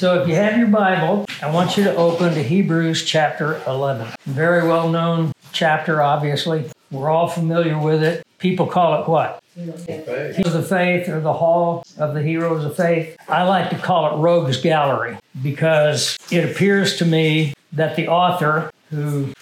So if you have your Bible, I want you to open to Hebrews chapter 11. Very well-known chapter, obviously. We're all familiar with it. People call it what? Heroes of the Faith, or the Hall of the Heroes of Faith. I like to call it Rogues Gallery because it appears to me that the author, who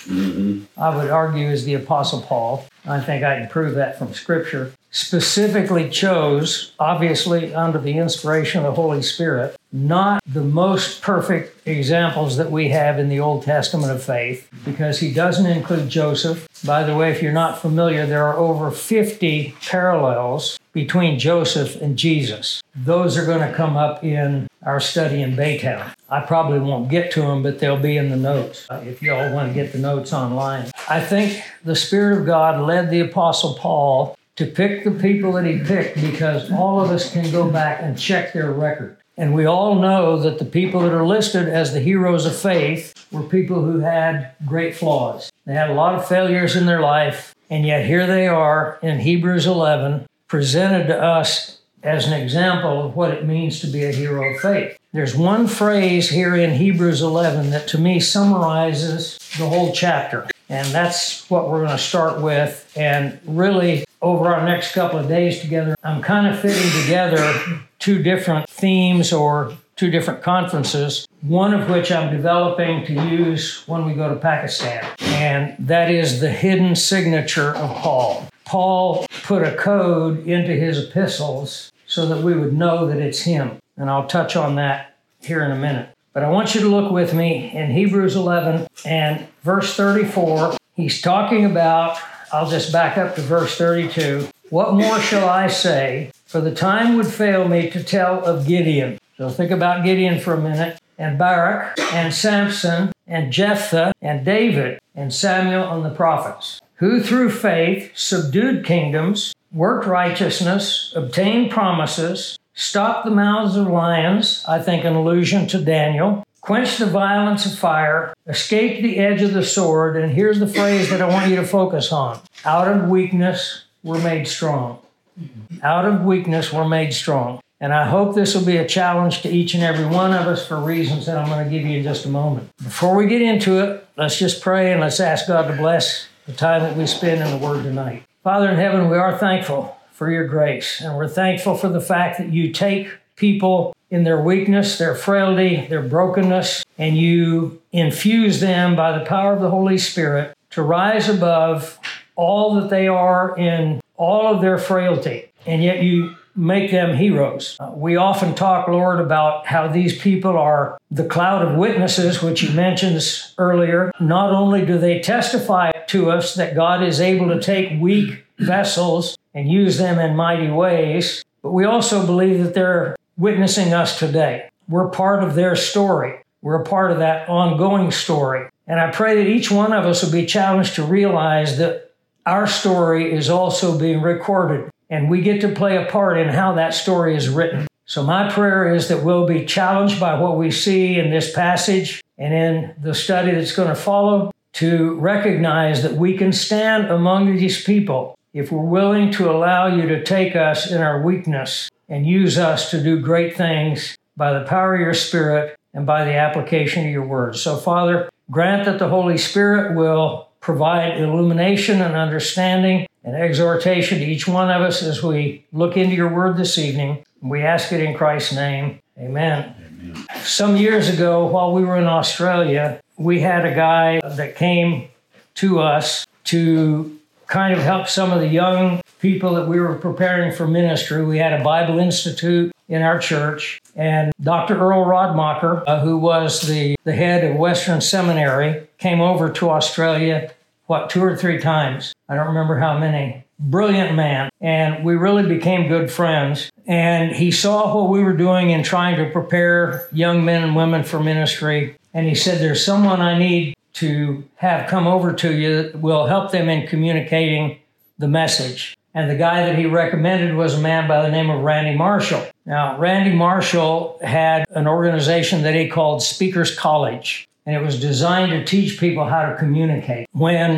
I would argue is the Apostle Paul, I think I can prove that from Scripture, specifically chose, obviously under the inspiration of the Holy Spirit, not the most perfect examples that we have in the Old Testament of faith, because he doesn't include Joseph. By the way, if you're not familiar, there are over 50 parallels between Joseph and Jesus. Those are going to come up in our study in Baytown. I probably won't get to them, but they'll be in the notes if you all want to get the notes online. I think the Spirit of God led the Apostle Paul to pick the people that he picked because all of us can go back and check their record. And we all know that the people that are listed as the heroes of faith were people who had great flaws. They had a lot of failures in their life, and yet here they are in Hebrews 11, presented to us as an example of what it means to be a hero of faith. There's one phrase here in Hebrews 11 that to me summarizes the whole chapter, and that's what we're going to start with. And really, over our next couple of days together, I'm kind of fitting together two different themes or two different conferences, one of which I'm developing to use when we go to Pakistan, and that is the hidden signature of Paul. Paul put a code into his epistles so that we would know that it's him, and I'll touch on that here in a minute. But I want you to look with me in Hebrews 11 and verse 34. He's talking about, I'll just back up to verse 32. What more shall I say? For the time would fail me to tell of Gideon. So think about Gideon for a minute. And Barak, and Samson, and Jephthah, and David, and Samuel, and the prophets, who through faith subdued kingdoms, worked righteousness, obtained promises, stopped the mouths of lions, I think an allusion to Daniel, quenched the violence of fire, escaped the edge of the sword, and here's the phrase that I want you to focus on. Out of weakness, we're made strong. Out of weakness, we're made strong. And I hope this will be a challenge to each and every one of us for reasons that I'm going to give you in just a moment. Before we get into it, let's just pray and let's ask God to bless the time that we spend in the Word tonight. Father in heaven, we are thankful for your grace, and we're thankful for the fact that you take people in their weakness, their frailty, their brokenness, and you infuse them by the power of the Holy Spirit to rise above all that they are in all of their frailty, and yet you make them heroes. We often talk, Lord, about how these people are the cloud of witnesses, which you mentioned earlier. Not only do they testify to us that God is able to take weak vessels and use them in mighty ways, but we also believe that they're witnessing us today. We're part of their story. We're a part of that ongoing story. And I pray that each one of us will be challenged to realize that our story is also being recorded, and we get to play a part in how that story is written. So my prayer is that we'll be challenged by what we see in this passage and in the study that's going to follow to recognize that we can stand among these people if we're willing to allow you to take us in our weakness and use us to do great things by the power of your Spirit and by the application of your words. So, Father, grant that the Holy Spirit will provide illumination and understanding and exhortation to each one of us as we look into your word this evening. We ask it in Christ's name. Amen. Amen. Some years ago, while we were in Australia, we had a guy that came to us to kind of help some of the young people that we were preparing for ministry. We had a Bible Institute in our church, and Dr. Earl Rodmacher, who was the head of Western Seminary, came over to Australia, 2 or 3 times. I don't remember how many. Brilliant man. And we really became good friends. And he saw what we were doing in trying to prepare young men and women for ministry. And he said, there's someone I need to have come over to you that will help them in communicating the message. And the guy that he recommended was a man by the name of Randy Marshall. Now, Randy Marshall had an organization that he called Speakers College, and it was designed to teach people how to communicate. When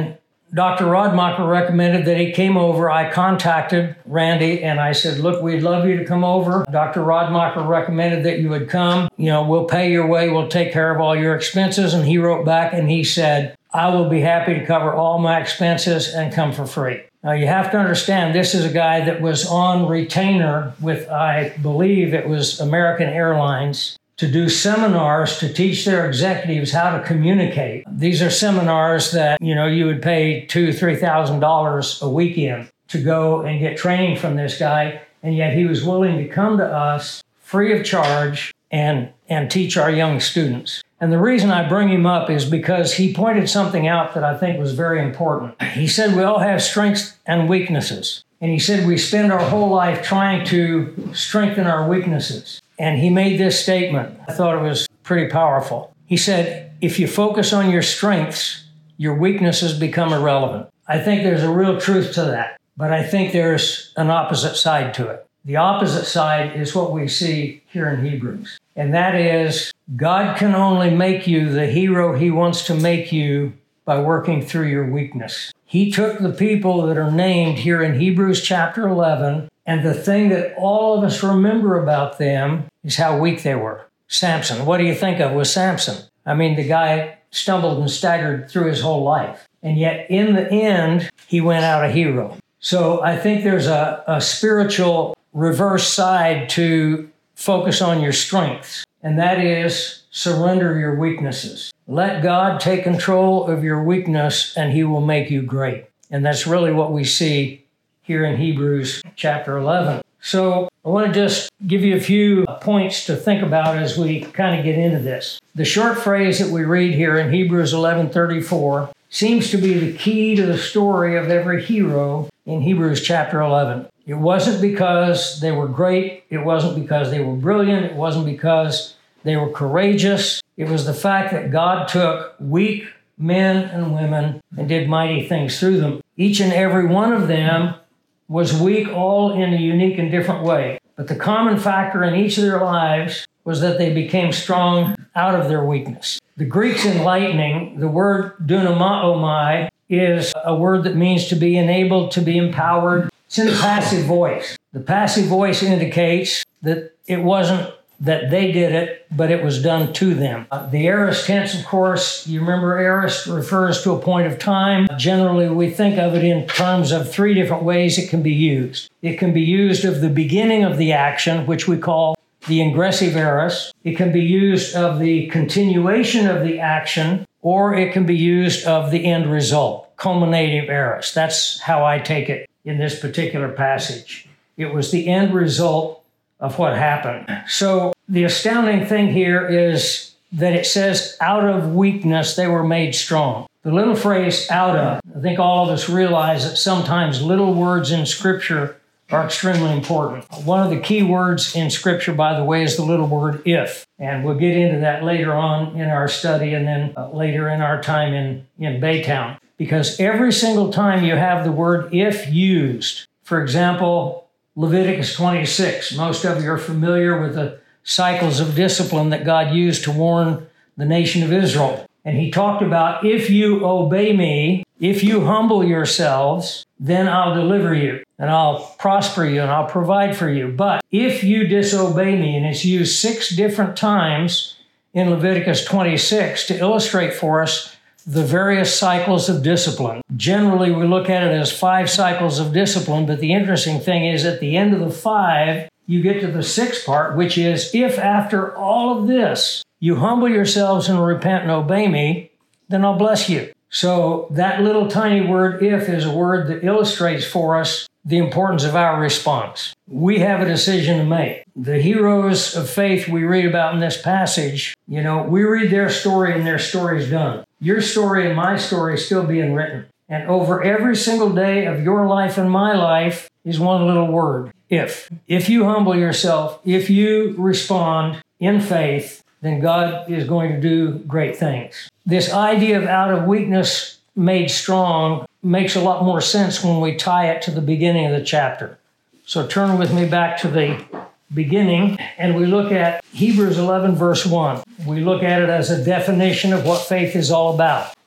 Dr. Rodmacher recommended that he came over. I contacted Randy and I said, look, we'd love you to come over. Dr. Rodmacher recommended that you would come. We'll pay your way. We'll take care of all your expenses. And he wrote back and he said, I will be happy to cover all my expenses and come for free. Now, you have to understand, this is a guy that was on retainer with, I believe it was American Airlines, to do seminars to teach their executives how to communicate. These are seminars that, you would pay $2,000, $3,000 a weekend to go and get training from this guy. And yet he was willing to come to us free of charge and teach our young students. And the reason I bring him up is because he pointed something out that I think was very important. He said we all have strengths and weaknesses. And he said we spend our whole life trying to strengthen our weaknesses. And he made this statement. I thought it was pretty powerful. He said, if you focus on your strengths, your weaknesses become irrelevant. I think there's a real truth to that. But I think there's an opposite side to it. The opposite side is what we see here in Hebrews. And that is, God can only make you the hero he wants to make you by working through your weakness. He took the people that are named here in Hebrews chapter 11, and the thing that all of us remember about them is how weak they were. Samson, what do you think of with Samson? I mean, the guy stumbled and staggered through his whole life. And yet, in the end, he went out a hero. So I think there's a spiritual reverse side to focus on your strengths, and that is surrender your weaknesses. Let God take control of your weakness, and he will make you great. And that's really what we see here in Hebrews chapter 11. So I want to just give you a few points to think about as we kind of get into this. The short phrase that we read here in Hebrews 11:34 seems to be the key to the story of every hero in Hebrews chapter 11. It wasn't because they were great. It wasn't because they were brilliant. It wasn't because they were courageous. It was the fact that God took weak men and women and did mighty things through them. Each and every one of them was weak, all in a unique and different way. But the common factor in each of their lives was that they became strong out of their weakness. The Greek's enlightening, the word dunamoomai, is a word that means to be enabled, to be empowered. It's in the passive voice. The passive voice indicates that it wasn't that they did it, but it was done to them. The aorist tense, of course, you remember aorist refers to a point of time. Generally, we think of it in terms of three different ways it can be used. It can be used of the beginning of the action, which we call the ingressive aorist. It can be used of the continuation of the action, or it can be used of the end result, culminative aorist. That's how I take it in this particular passage. It was the end result of what happened. So the astounding thing here is that it says, out of weakness they were made strong. The little phrase, out of, I think all of us realize that sometimes little words in Scripture are extremely important. One of the key words in Scripture, by the way, is the little word if. And we'll get into that later on in our study and then later in our time in Baytown. Because every single time you have the word if used, for example, Leviticus 26, most of you are familiar with the cycles of discipline that God used to warn the nation of Israel. And he talked about, if you obey me, if you humble yourselves, then I'll deliver you, and I'll prosper you, and I'll provide for you. But if you disobey me, and it's used 6 different times in Leviticus 26 to illustrate for us the various cycles of discipline. Generally, we look at it as 5 cycles of discipline, but the interesting thing is at the end of the 5, you get to the 6th part, which is, if after all of this, you humble yourselves and repent and obey me, then I'll bless you. So that little tiny word, if, is a word that illustrates for us the importance of our response. We have a decision to make. The heroes of faith we read about in this passage, we read their story and their story's done. Your story and my story is still being written. And over every single day of your life and my life is one little word, if. If you humble yourself, if you respond in faith, then God is going to do great things. This idea of out of weakness made strong makes a lot more sense when we tie it to the beginning of the chapter. So turn with me back to the beginning, and we look at Hebrews 11, verse 1. We look at it as a definition of what faith is all about.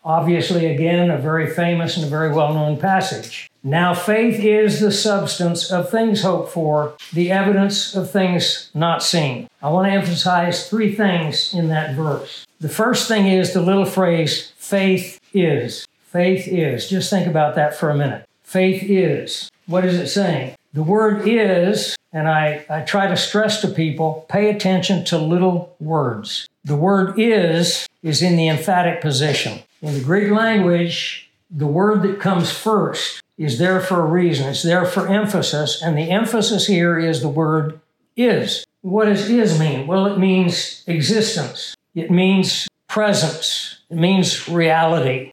Obviously, again, a very famous and a very well-known passage. Now faith is the substance of things hoped for, the evidence of things not seen. I want to emphasize three things in that verse. The first thing is the little phrase, faith is. Faith is. Just think about that for a minute. Faith is. What is it saying? The word is, and I try to stress to people, pay attention to little words. The word is in the emphatic position. In the Greek language, the word that comes first is there for a reason. It's there for emphasis, and the emphasis here is the word is. What does is mean? Well, it means existence. It means presence. It means reality.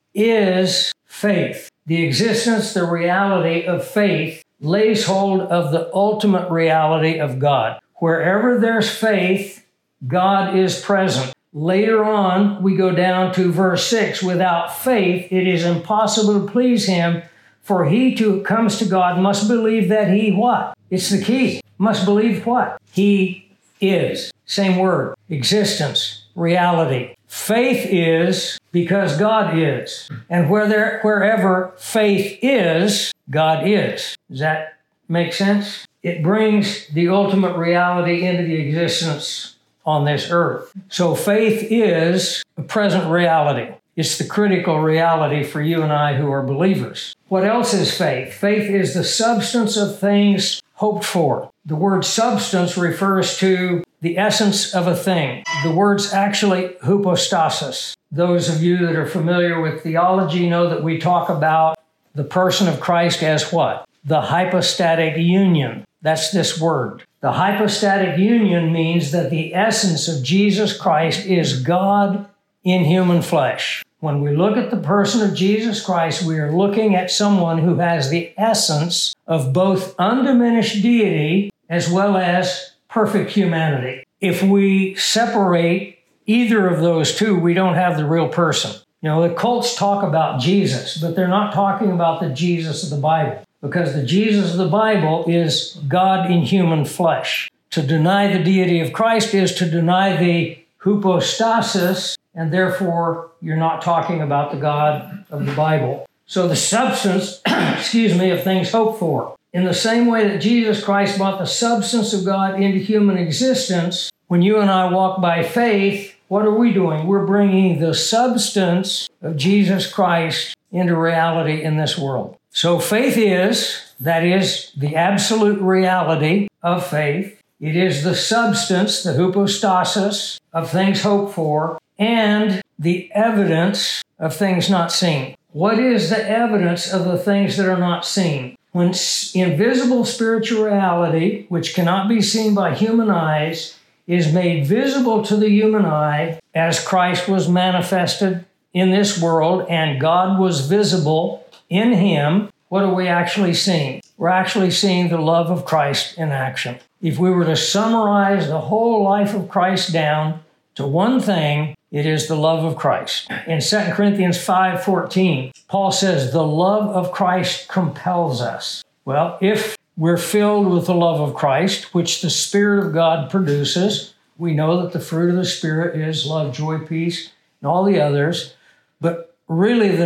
Is faith. The existence, the reality of faith lays hold of the ultimate reality of God. Wherever there's faith, God is present. Later on, we go down to verse 6. Without faith, it is impossible to please him, for he who comes to God must believe that he what? It's the key. Must believe what? He is. Same word. Existence. Reality. Faith is because God is. And wherever faith is, God is. Does that make sense? It brings the ultimate reality into the existence on this earth. So faith is a present reality. It's the critical reality for you and I who are believers. What else is faith? Faith is the substance of things hoped for. The word substance refers to the essence of a thing. The word's actually hypostasis. Those of you that are familiar with theology know that we talk about the person of Christ as what? The hypostatic union. That's this word. The hypostatic union means that the essence of Jesus Christ is God in human flesh. When we look at the person of Jesus Christ, we are looking at someone who has the essence of both undiminished deity as well as perfect humanity. If we separate either of those two, we don't have the real person. You know, the cults talk about Jesus, but they're not talking about the Jesus of the Bible, because the Jesus of the Bible is God in human flesh. To deny the deity of Christ is to deny the hypostasis, and therefore you're not talking about the God of the Bible. So the substance, of things hoped for. In the same way that Jesus Christ brought the substance of God into human existence, when you and I walk by faith, what are we doing? We're bringing the substance of Jesus Christ into reality in this world. So faith is, that is, the absolute reality of faith. It is the substance, the hypostasis, of things hoped for, and the evidence of things not seen. What is the evidence of the things that are not seen? When invisible spirituality, which cannot be seen by human eyes, is made visible to the human eye as Christ was manifested in this world and God was visible in him, what are we actually seeing? We're actually seeing the love of Christ in action. If we were to summarize the whole life of Christ down to one thing, it is the love of Christ. In 2 Corinthians 5:14, Paul says, the love of Christ compels us. Well, if we're filled with the love of Christ, which the Spirit of God produces, we know that the fruit of the Spirit is love, joy, peace, and all the others. But really, the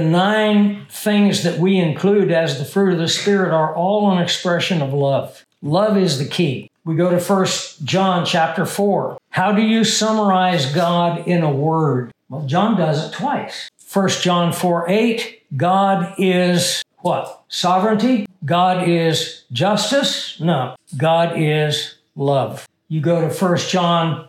9 things that we include as the fruit of the Spirit are all an expression of love. Love is the key. We go to 1 John chapter 4. How do you summarize God in a word? Well, John does it twice. 1 John 4:8, God is what? Sovereignty? God is justice? No. God is love. You go to 1 John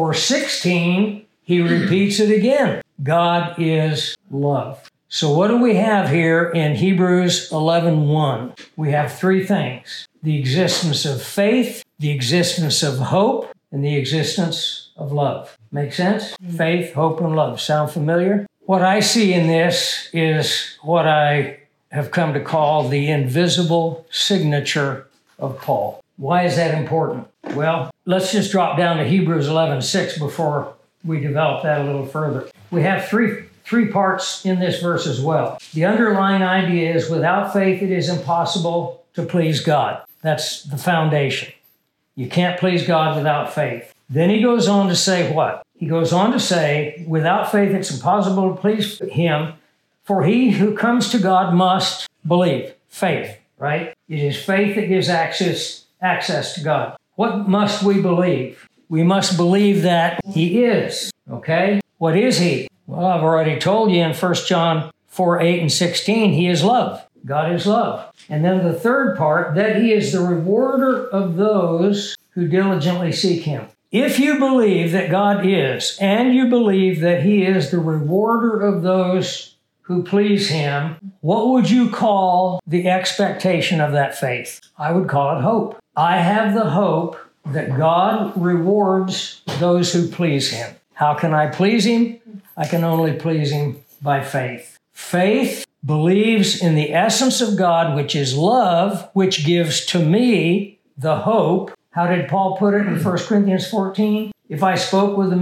4:16, he repeats it again. God is love. So what do we have here in Hebrews 11:1? We have 3 things. The existence of faith, the existence of hope, and the existence of love. Make sense? Faith, hope, and love. Sound familiar? What I see in this is what I have come to call the invisible signature of Paul. Why is that important? Well, let's just drop down to Hebrews 11:6 before we develop that a little further. We have three parts in this verse as well. The underlying idea is without faith it is impossible to please God. That's the foundation. You can't please God without faith. Then he goes on to say what? He goes on to say, without faith it's impossible to please him, For he who comes to God must believe. Faith, right? It is faith that gives access to God. What must we believe? We must believe that he is, okay? What is he? Well, I've already told you in 1 John 4:8-16, he is love. God is love. And then the third part, that he is the rewarder of those who diligently seek him. If you believe that God is, and you believe that he is the rewarder of those who please him, what would you call the expectation of that faith? I would call it hope. I have the hope that God rewards those who please him. How can I please him? I can only please him by faith. Faith believes in the essence of God, which is love, which gives to me the hope. How did Paul put it in 1 Corinthians 14? If I spoke with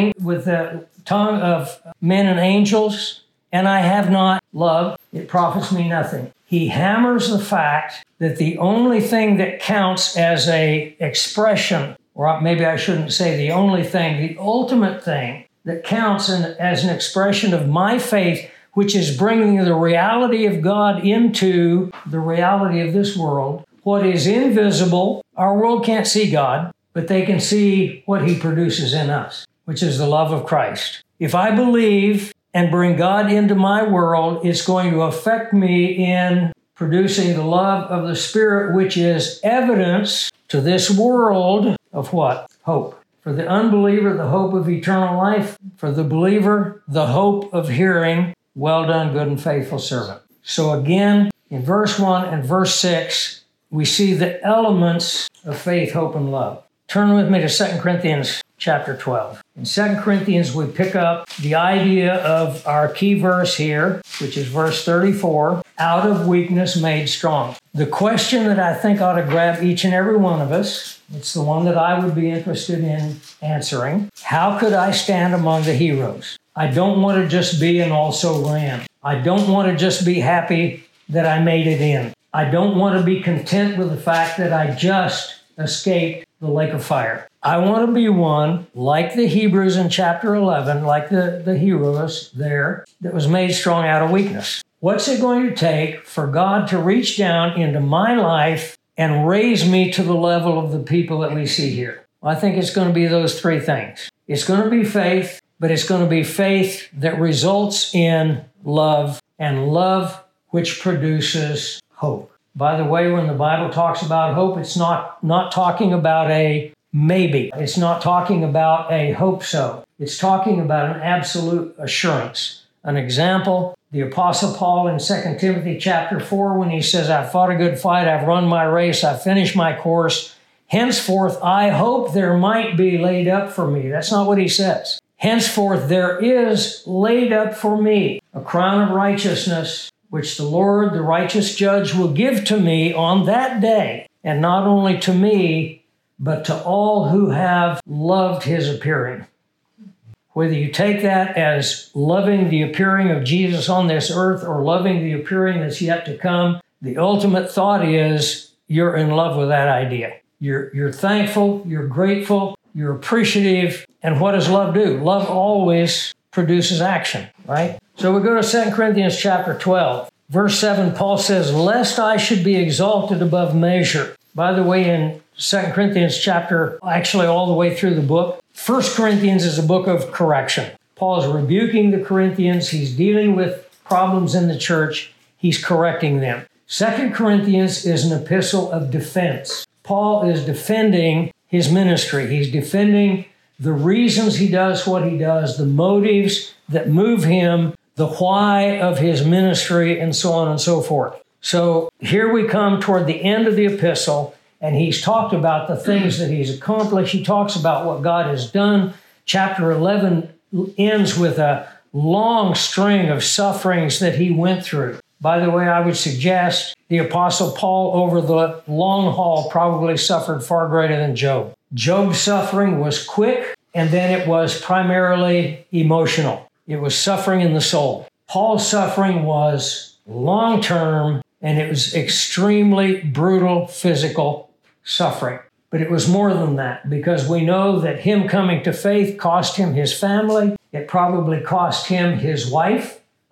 the tongue of men and angels, and I have not love, it profits me nothing. He hammers the fact that the only thing that counts as a expression, or maybe I shouldn't say the only thing, the ultimate thing that counts as an expression of my faith, which is bringing the reality of God into the reality of this world. What is invisible, our world can't see God, but they can see what he produces in us, which is the love of Christ. If I believe and bring God into my world, it's going to affect me in producing the love of the Spirit, which is evidence to this world of what? Hope. For the unbeliever, the hope of eternal life. For the believer, the hope of hearing, well done, good and faithful servant. So again, in verse 1 and verse 6, we see the elements of faith, hope, and love. Turn with me to 2 Corinthians chapter 12. In 2 Corinthians, we pick up the idea of our key verse here, which is verse 34, out of weakness made strong. The question that I think ought to grab each and every one of us, it's the one that I would be interested in answering. How could I stand among the heroes? I don't want to just be an also ran. I don't want to just be happy that I made it in. I don't want to be content with the fact that I just escaped the lake of fire. I want to be one, like the Hebrews in chapter 11, like the heroes there, that was made strong out of weakness. What's it going to take for God to reach down into my life and raise me to the level of the people that we see here? Well, I think it's going to be those three things. It's going to be faith, but it's going to be faith that results in love, and love which produces hope. By the way, when the Bible talks about hope, it's not talking about a maybe. It's not talking about a hope so. It's talking about an absolute assurance. An example, the Apostle Paul in 2 Timothy chapter 4, when he says, I've fought a good fight, I've run my race, I've finished my course. Henceforth, I hope there might be laid up for me. That's not what he says. Henceforth, there is laid up for me a crown of righteousness, which the Lord, the righteous judge, will give to me on that day, and not only to me, but to all who have loved his appearing. Whether you take that as loving the appearing of Jesus on this earth or loving the appearing that's yet to come, the ultimate thought is you're in love with that idea. You're thankful, you're grateful, you're appreciative, and what does love do? Love always produces action, right? So we go to 2 Corinthians chapter 12. Verse 7, Paul says, lest I should be exalted above measure. By the way, in 2 Corinthians chapter, actually all the way through the book, 1 Corinthians is a book of correction. Paul is rebuking the Corinthians. He's dealing with problems in the church. He's correcting them. 2 Corinthians is an epistle of defense. Paul is defending his ministry. He's defending the reasons he does what he does, the motives that move him, the why of his ministry, and so on and so forth. So here we come toward the end of the epistle, and he's talked about the things that he's accomplished. He talks about what God has done. Chapter 11 ends with a long string of sufferings that he went through. By the way, I would suggest the Apostle Paul over the long haul probably suffered far greater than Job. Job's suffering was quick, and then it was primarily emotional. It was suffering in the soul. Paul's suffering was long-term, and it was extremely brutal physical suffering. But it was more than that, because we know that him coming to faith cost him his family. It probably cost him his wife.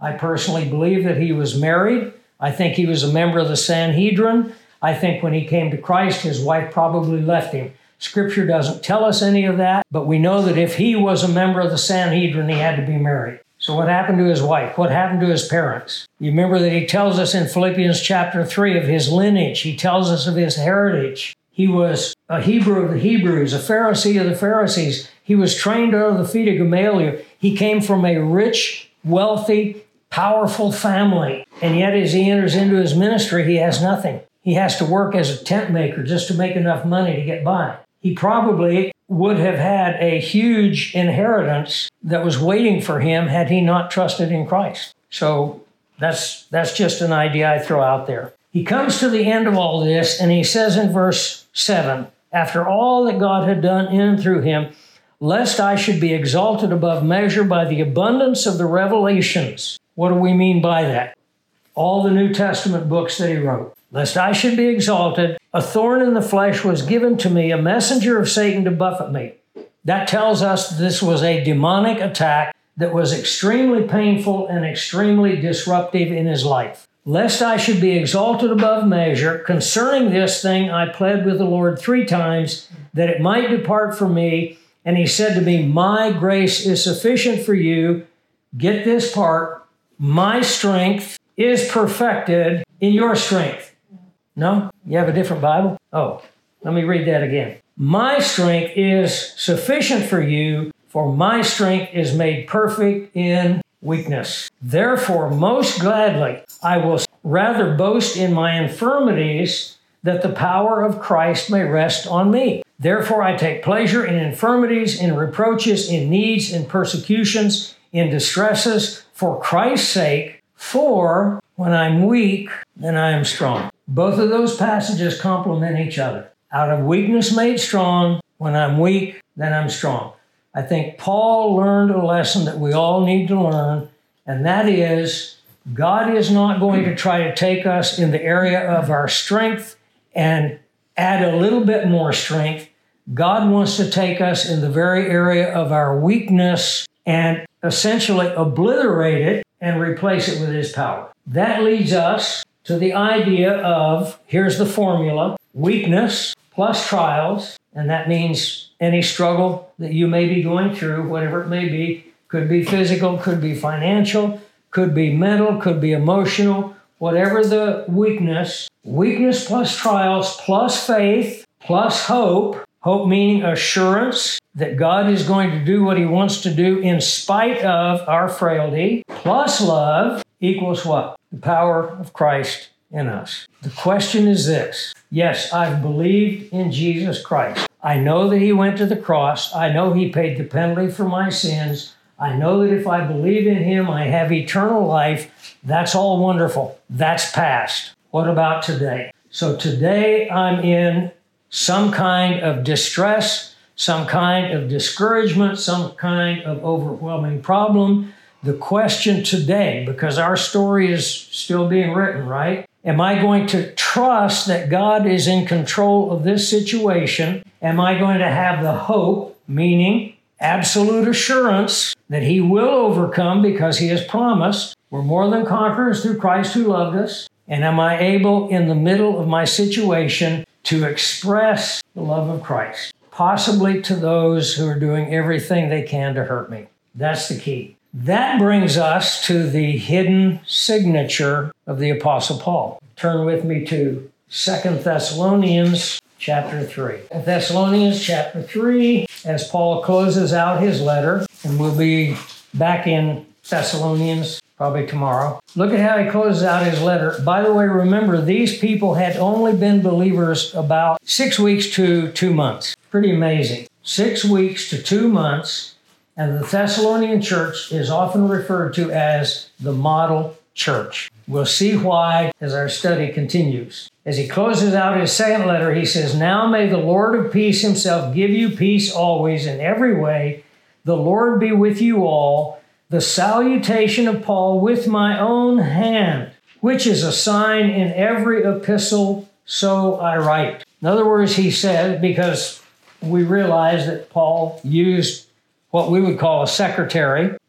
I personally believe that he was married. I think he was a member of the Sanhedrin. I think when he came to Christ, his wife probably left him. Scripture doesn't tell us any of that, but we know that if he was a member of the Sanhedrin, he had to be married. So what happened to his wife? What happened to his parents? You remember that he tells us in Philippians chapter 3 of his lineage. He tells us of his heritage. He was a Hebrew of the Hebrews, a Pharisee of the Pharisees. He was trained under the feet of Gamaliel. He came from a rich, wealthy, powerful family. And yet as he enters into his ministry, he has nothing. He has to work as a tent maker just to make enough money to get by. He probably would have had a huge inheritance that was waiting for him had he not trusted in Christ. So that's just an idea I throw out there. He comes to the end of all this, and he says in verse 7, after all that God had done in and through him, lest I should be exalted above measure by the abundance of the revelations. What do we mean by that? All the New Testament books that he wrote. Lest I should be exalted, a thorn in the flesh was given to me, a messenger of Satan to buffet me. That tells us this was a demonic attack that was extremely painful and extremely disruptive in his life. Lest I should be exalted above measure, concerning this thing I pled with the Lord 3 times, that it might depart from me. And he said to me, my grace is sufficient for you. Get this part. My strength is perfected in your strength. No? You have a different Bible? Oh, let me read that again. My strength is sufficient for you, for my strength is made perfect in weakness. Therefore, most gladly, I will rather boast in my infirmities, that the power of Christ may rest on me. Therefore, I take pleasure in infirmities, in reproaches, in needs, in persecutions, in distresses, for Christ's sake. For when I'm weak, then I am strong. Both of those passages complement each other. Out of weakness made strong. When I'm weak, then I'm strong. I think Paul learned a lesson that we all need to learn, and that is God is not going to try to take us in the area of our strength and add a little bit more strength. God wants to take us in the very area of our weakness and essentially obliterate it and replace it with his power. That leads us to the idea of, here's the formula, weakness plus trials, and that means any struggle that you may be going through, whatever it may be, could be physical, could be financial, could be mental, could be emotional, whatever the weakness plus trials plus faith plus hope, hope meaning assurance that God is going to do what he wants to do in spite of our frailty, plus love equals what? The power of Christ in us. The question is this. Yes, I've believed in Jesus Christ. I know that he went to the cross. I know he paid the penalty for my sins. I know that if I believe in him, I have eternal life. That's all wonderful. That's past. What about today? So today I'm in some kind of distress, some kind of discouragement, some kind of overwhelming problem. The question today, because our story is still being written, right? Am I going to trust that God is in control of this situation? Am I going to have the hope, meaning absolute assurance that he will overcome because he has promised? We're more than conquerors through Christ who loved us. And am I able in the middle of my situation to express the love of Christ, possibly to those who are doing everything they can to hurt me? That's the key. That brings us to the hidden signature of the Apostle Paul. Turn with me to 2 Thessalonians chapter 3. Thessalonians chapter 3, as Paul closes out his letter, and we'll be back in Thessalonians probably tomorrow. Look at how he closes out his letter. By the way, remember, these people had only been believers about 6 weeks to 2 months. Pretty amazing. 6 weeks to 2 months. And the Thessalonian church is often referred to as the model church. We'll see why as our study continues. As he closes out his second letter, he says, now may the Lord of peace himself give you peace always in every way. The Lord be with you all. The salutation of Paul with my own hand, which is a sign in every epistle, so I write. In other words, he said, because we realize that Paul used what we would call a secretary,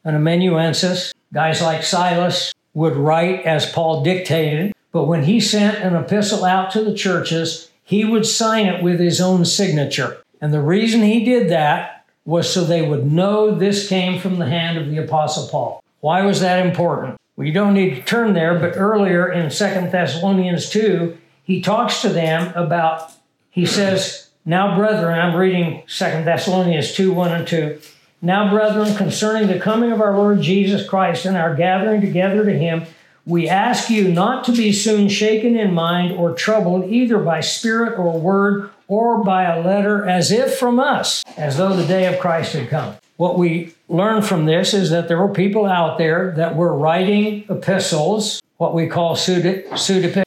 an amanuensis. Guys like Silas would write as Paul dictated, but when he sent an epistle out to the churches, he would sign it with his own signature. And the reason he did that was so they would know this came from the hand of the Apostle Paul. Why was that important? Well, you don't need to turn there, but earlier in 2 Thessalonians 2, he talks to them about, he says, now, brethren, I'm reading 2 Thessalonians 2, 1 and 2. Now, brethren, concerning the coming of our Lord Jesus Christ and our gathering together to him, we ask you not to be soon shaken in mind or troubled either by spirit or word or by a letter as if from us, as though the day of Christ had come. What we learn from this is that there were people out there that were writing epistles, what we call pseudepigrapha.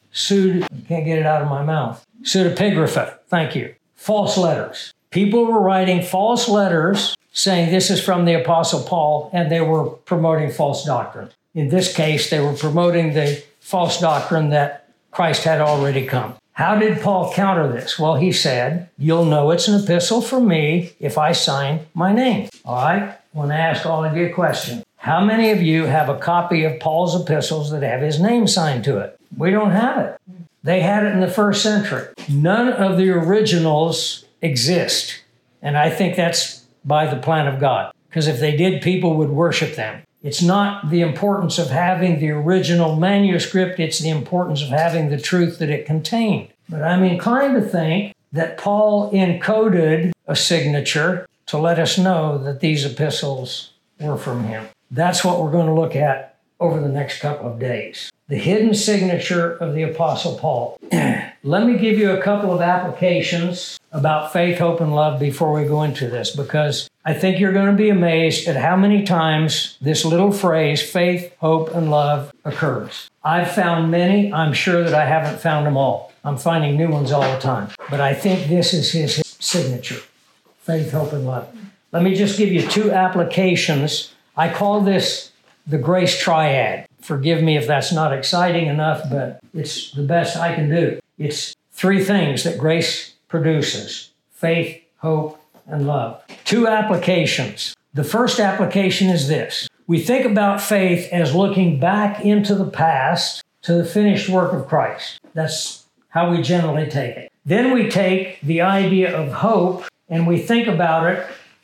Thank you. False letters. People were writing false letters saying this is from the Apostle Paul, and they were promoting false doctrine. In this case, they were promoting the false doctrine that Christ had already come. How did Paul counter this? Well, he said, you'll know it's an epistle from me if I sign my name. All right? I want to ask all of you a question. How many of you have a copy of Paul's epistles that have his name signed to it? We don't have it. They had it in the first century. None of the originals exist. And I think that's by the plan of God. Because if they did, people would worship them. It's not the importance of having the original manuscript, it's the importance of having the truth that it contained. But I'm inclined to think that Paul encoded a signature to let us know that these epistles were from him. That's what we're going to look at over the next couple of days. The hidden signature of the Apostle Paul. Let me give you a couple of applications about faith, hope, and love before we go into this, because I think you're going to be amazed at how many times this little phrase, faith, hope, and love, occurs. I've found many. I'm sure that I haven't found them all. I'm finding new ones all the time. But I think this is his signature, faith, hope, and love. Let me just give you two applications. I call this the grace triad. Forgive me if that's not exciting enough, but it's the best I can do. It's three things that grace produces: faith, hope, and love. Two applications. The first application is this. We think about faith as looking back into the past to the finished work of Christ. That's how we generally take it. Then we take the idea of hope and we think about it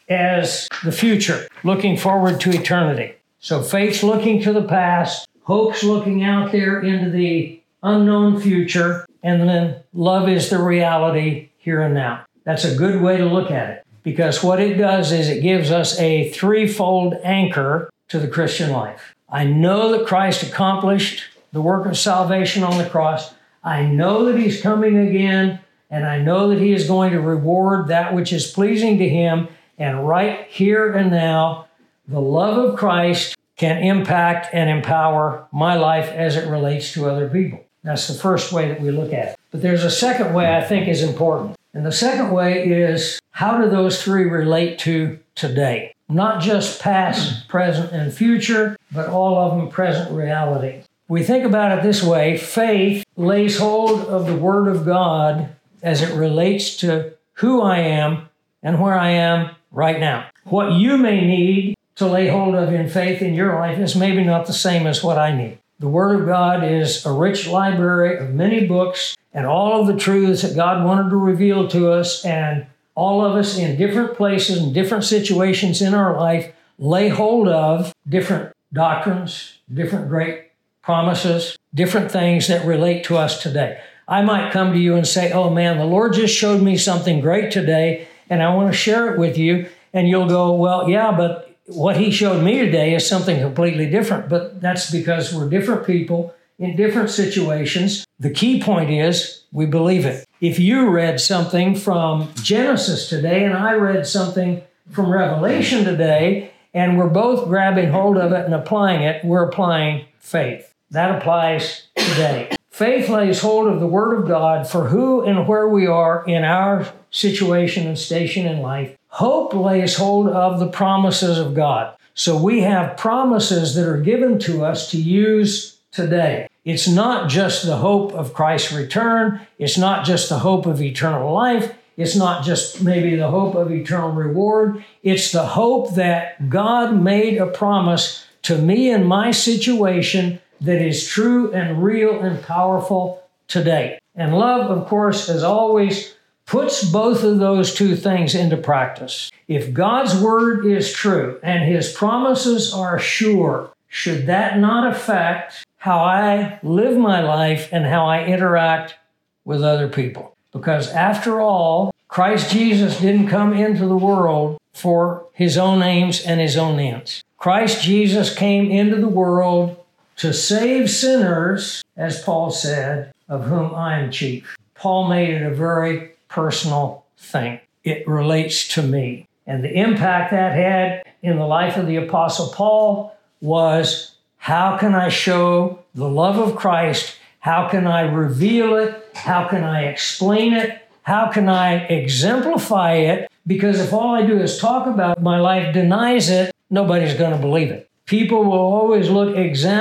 as the future, looking forward to eternity. So faith's looking to the past, hope's looking out there into the unknown future, and then love is the reality here and now. That's a good way to look at it, because what it does is it gives us a threefold anchor to the Christian life. I know that Christ accomplished the work of salvation on the cross. I know that he's coming again, and I know that he is going to reward that which is pleasing to him. And right here and now, the love of Christ can impact and empower my life as it relates to other people. That's the first way that we look at it. But there's a second way I think is important. And the second way is, how do those three relate to today? Not just past, present, and future, but all of them present reality. We think about it this way: faith lays hold of the Word of God as it relates to who I am and where I am right now. What you may need to lay hold of in faith in your life is maybe not the same as what I need. The Word of God is a rich library of many books and all of the truths that God wanted to reveal to us, and all of us in different places and different situations in our life lay hold of different doctrines, different great promises, different things that relate to us today. I might come to you and say, oh man, the Lord just showed me something great today, and I want to share it with you. And you'll go, well, yeah, but what he showed me today is something completely different. But that's because we're different people in different situations. The key point is we believe it. If you read something from Genesis today and I read something from Revelation today, and we're both grabbing hold of it and applying it, we're applying faith. That applies today. Faith lays hold of the Word of God for who and where we are in our situation and station in life. Hope lays hold of the promises of God. So we have promises that are given to us to use today. It's not just the hope of Christ's return. It's not just the hope of eternal life. It's not just maybe the hope of eternal reward. It's the hope that God made a promise to me in my situation that is true and real and powerful today. And love, of course, as always, puts both of those two things into practice. If God's word is true and his promises are sure, should that not affect how I live my life and how I interact with other people? Because after all, Christ Jesus didn't come into the world for his own aims and his own ends. Christ Jesus came into the world to save sinners, as Paul said, of whom I am chief. Paul made it a very personal thing. It relates to me. And the impact that had in the life of the Apostle Paul was, how can I show the love of Christ? How can I reveal it? How can I explain it? How can I exemplify it? Because if all I do is talk about it, my life denies it, nobody's going to believe it. People will always look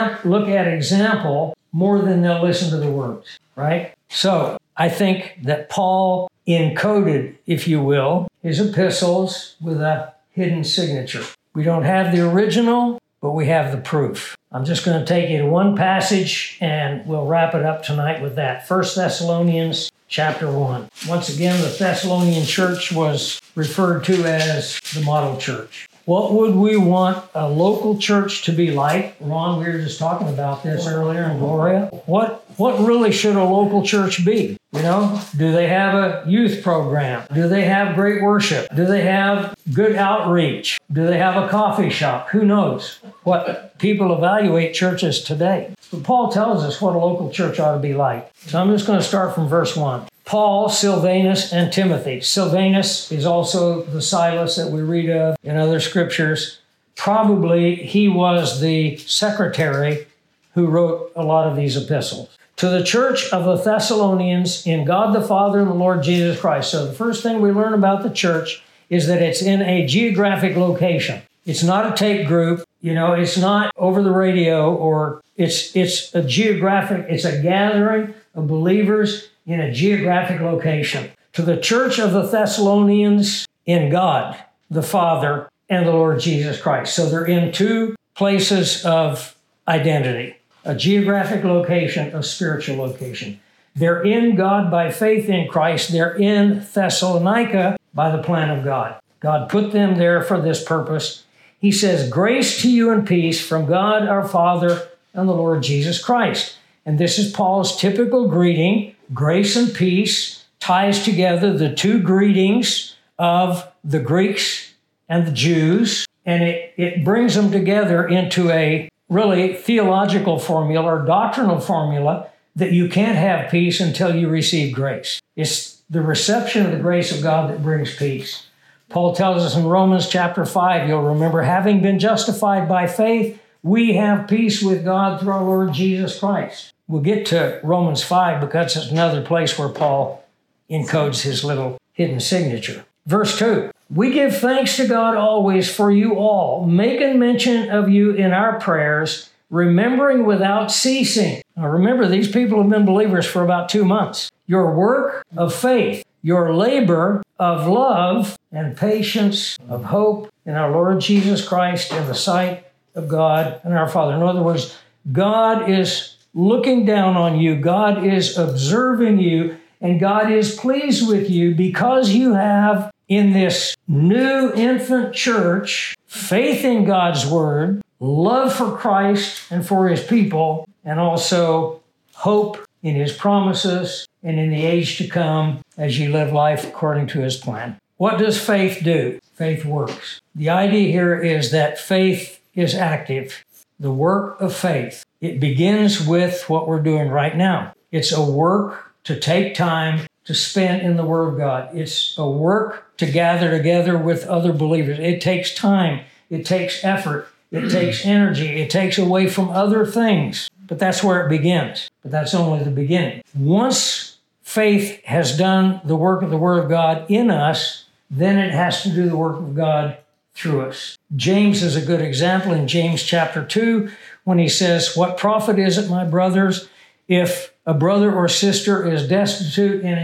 at example more than they'll listen to the words, right? So I think that Paul encoded, if you will, his epistles with a hidden signature. We don't have the original, but we have the proof. I'm just going to take you to one passage and we'll wrap it up tonight with that. 1 Thessalonians chapter 1. Once again, the Thessalonian church was referred to as the model church. What would we want a local church to be like? Ron, we were just talking about this earlier in Gloria. What really should a local church be? You know, do they have a youth program? Do they have great worship? Do they have good outreach? Do they have a coffee shop? Who knows what people evaluate churches today? But Paul tells us what a local church ought to be like. So I'm just going to start from verse 1. Paul, Silvanus, and Timothy. Silvanus is also the Silas that we read of in other scriptures. Probably he was the secretary who wrote a lot of these epistles. To the church of the Thessalonians in God the Father and the Lord Jesus Christ. So the first thing we learn about the church is that it's in a geographic location. It's not a tape group. You know, it's not over the radio, or it's a geographic, it's a gathering of believers in a geographic location. To the church of the Thessalonians in God, the Father, and the Lord Jesus Christ. So they're in two places of identity, a geographic location, a spiritual location. They're in God by faith in Christ. They're in Thessalonica by the plan of God. God put them there for this purpose. He says, grace to you and peace from God our Father and the Lord Jesus Christ. And this is Paul's typical greeting. Grace and peace ties together the two greetings of the Greeks and the Jews, and it brings them together into a really theological formula or doctrinal formula that you can't have peace until you receive grace. It's the reception of the grace of God that brings peace. Paul tells us in Romans chapter 5, you'll remember, having been justified by faith, we have peace with God through our Lord Jesus Christ. We'll get to Romans 5 because it's another place where Paul encodes his little hidden signature. Verse 2, we give thanks to God always for you all, making mention of you in our prayers, remembering without ceasing. Now remember, these people have been believers for about 2 months. Your work of faith, your labor of love and patience of hope in our Lord Jesus Christ in the sight of God and our Father. In other words, God is looking down on you, God is observing you, and God is pleased with you because you have in this new infant church faith in God's word, love for Christ and for his people, and also hope in his promises and in the age to come as you live life according to his plan. What does faith do? Faith works. The idea here is that faith is active. The work of faith. It begins with what we're doing right now. It's a work to take time to spend in the Word of God. It's a work to gather together with other believers. It takes time. It takes effort. It takes energy. It takes away from other things. But that's where it begins. But that's only the beginning. Once faith has done the work of the Word of God in us, then it has to do the work of God through us. James is a good example in James chapter 2 when he says, what profit is it, my brothers, if a brother or sister is destitute and in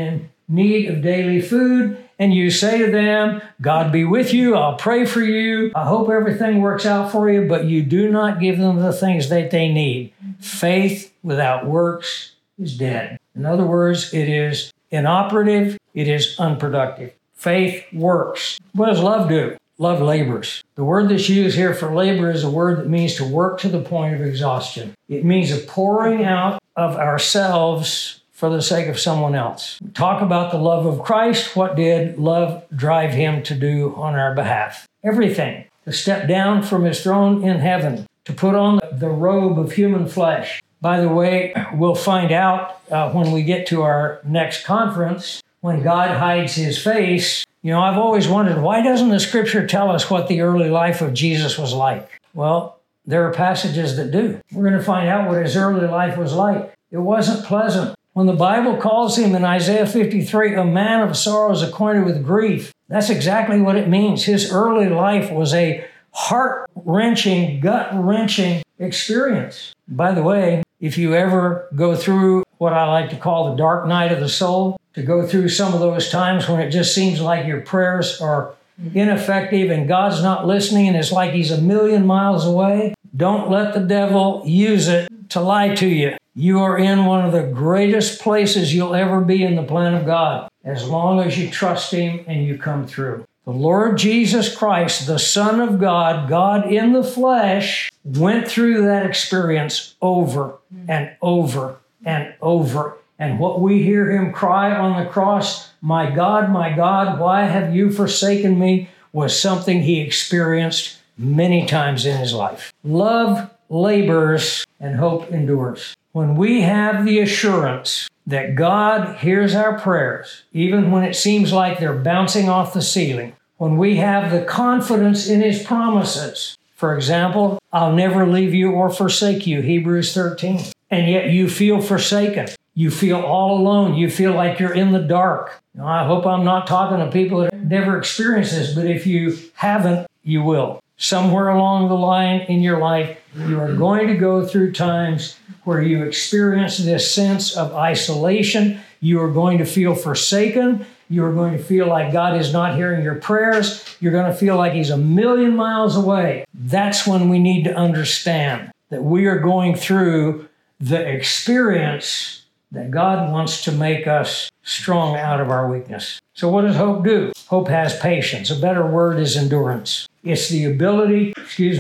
need of daily food, and you say to them, God be with you, I'll pray for you, I hope everything works out for you, but you do not give them the things that they need. Faith without works is dead. In other words, it is inoperative, it is unproductive. Faith works. What does love do? Love labors. The word that's used here for labor is a word that means to work to the point of exhaustion. It means a pouring out of ourselves for the sake of someone else. Talk about the love of Christ. What did love drive him to do on our behalf? Everything. To step down from his throne in heaven, to put on the robe of human flesh. By the way, we'll find out when we get to our next conference, when God hides his face. You know, I've always wondered, why doesn't the scripture tell us what the early life of Jesus was like? Well, there are passages that do. We're going to find out what his early life was like. It wasn't pleasant. When the Bible calls him in Isaiah 53, a man of sorrows acquainted with grief, that's exactly what it means. His early life was a heart-wrenching, gut-wrenching experience. By the way, if you ever go through what I like to call the dark night of the soul, to go through some of those times when it just seems like your prayers are ineffective and God's not listening and it's like he's a million miles away, don't let the devil use it to lie to you. You are in one of the greatest places you'll ever be in the plan of God, as long as you trust him and you come through. The Lord Jesus Christ, the Son of God, God in the flesh, went through that experience over and over and over. And what we hear him cry on the cross, my God, why have you forsaken me, was something he experienced many times in his life. Love labors and hope endures. When we have the assurance that God hears our prayers, even when it seems like they're bouncing off the ceiling, when we have the confidence in his promises, for example, I'll never leave you or forsake you, Hebrews 13, and yet you feel forsaken. You feel all alone. You feel like you're in the dark. Now, I hope I'm not talking to people that have never experienced this, but if you haven't, you will. Somewhere along the line in your life, you are going to go through times where you experience this sense of isolation. You are going to feel forsaken. You are going to feel like God is not hearing your prayers. You're going to feel like he's a million miles away. That's when we need to understand that we are going through the experience that God wants to make us strong out of our weakness. So what does hope do? Hope has patience. A better word is endurance. It's the ability,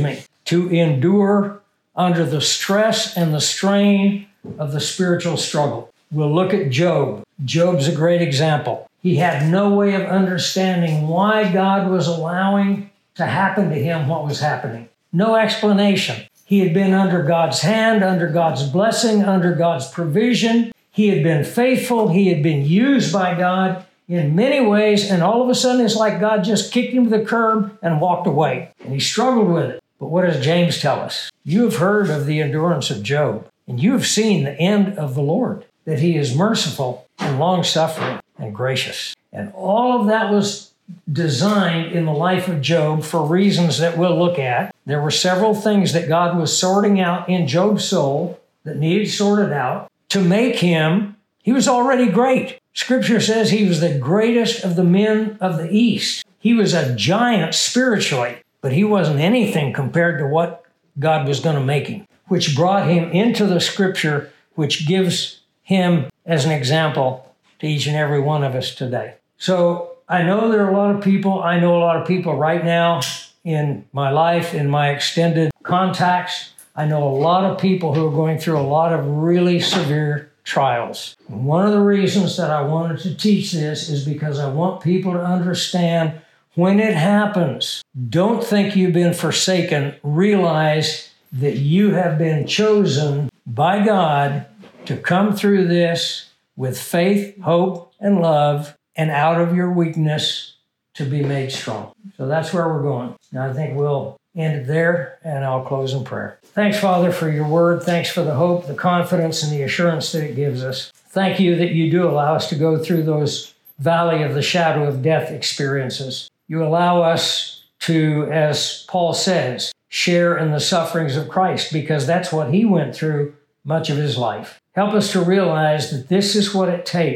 to endure under the stress and the strain of the spiritual struggle. We'll look at Job. Job's a great example. He had no way of understanding why God was allowing to happen to him what was happening. No explanation. He had been under God's hand, under God's blessing, under God's provision. He had been faithful. He had been used by God in many ways. And all of a sudden, it's like God just kicked him to the curb and walked away. And he struggled with it. But what does James tell us? You have heard of the endurance of Job, and you have seen the end of the Lord, that he is merciful and long-suffering and gracious. And all of that was designed in the life of Job for reasons that we'll look at. There were several things that God was sorting out in Job's soul that needed sorted out to make him, he was already great. Scripture says he was the greatest of the men of the East. He was a giant spiritually, but he wasn't anything compared to what God was going to make him, which brought him into the Scripture, which gives him as an example to each and every one of us today. So I know there are a lot of people, I know a lot of people right now in my life, in my extended contacts, I know a lot of people who are going through a lot of really severe trials. And one of the reasons that I wanted to teach this is because I want people to understand when it happens, don't think you've been forsaken. Realize that you have been chosen by God to come through this with faith, hope, and love, and out of your weakness to be made strong. So that's where we're going. Now I think we'll end it there, and I'll close in prayer. Thanks, Father, for your word. Thanks for the hope, the confidence, and the assurance that it gives us. Thank you that you do allow us to go through those valley of the shadow of death experiences. You allow us to, as Paul says, share in the sufferings of Christ, because that's what he went through much of his life. Help us to realize that this is what it takes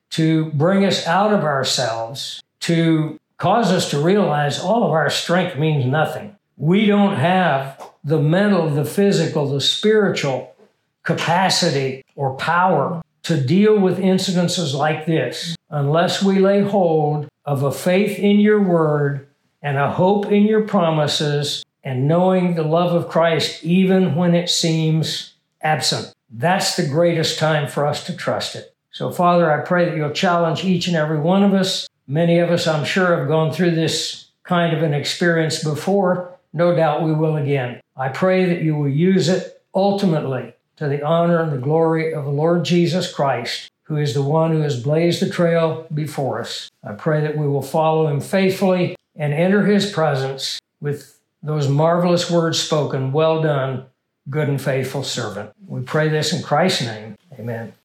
to bring us out of ourselves, to cause us to realize all of our strength means nothing. We don't have the mental, the physical, the spiritual capacity or power to deal with incidences like this unless we lay hold of a faith in your word and a hope in your promises and knowing the love of Christ even when it seems absent. That's the greatest time for us to trust it. So, Father, I pray that you'll challenge each and every one of us. Many of us, I'm sure, have gone through this kind of an experience before. No doubt we will again. I pray that you will use it ultimately to the honor and the glory of the Lord Jesus Christ, who is the one who has blazed the trail before us. I pray that we will follow him faithfully and enter his presence with those marvelous words spoken, "Well done, good and faithful servant." We pray this in Christ's name. Amen.